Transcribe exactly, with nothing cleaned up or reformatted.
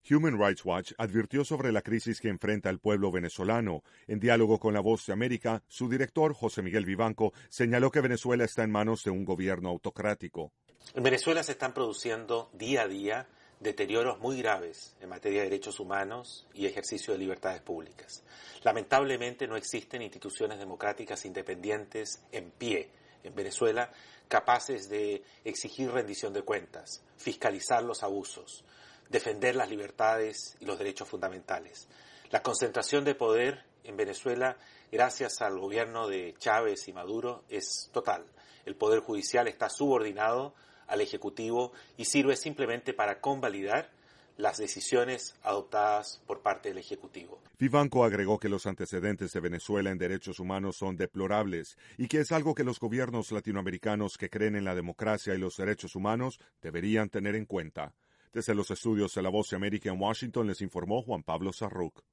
Human Rights Watch advirtió sobre la crisis que enfrenta el pueblo venezolano. En diálogo con La Voz de América, su director, José Miguel Vivanco, señaló que Venezuela está en manos de un gobierno autocrático. En Venezuela se están produciendo día a día deterioros muy graves en materia de derechos humanos y ejercicio de libertades públicas. Lamentablemente no existen instituciones democráticas independientes en pie en Venezuela capaces de exigir rendición de cuentas, fiscalizar los abusos, defender las libertades y los derechos fundamentales. La concentración de poder en Venezuela, gracias al gobierno de Chávez y Maduro, es total. El Poder Judicial está subordinado al Ejecutivo y sirve simplemente para convalidar las decisiones adoptadas por parte del Ejecutivo. Vivanco agregó que los antecedentes de Venezuela en derechos humanos son deplorables y que es algo que los gobiernos latinoamericanos que creen en la democracia y los derechos humanos deberían tener en cuenta. Desde los estudios de La Voz de América en Washington les informó Juan Pablo Sarruc.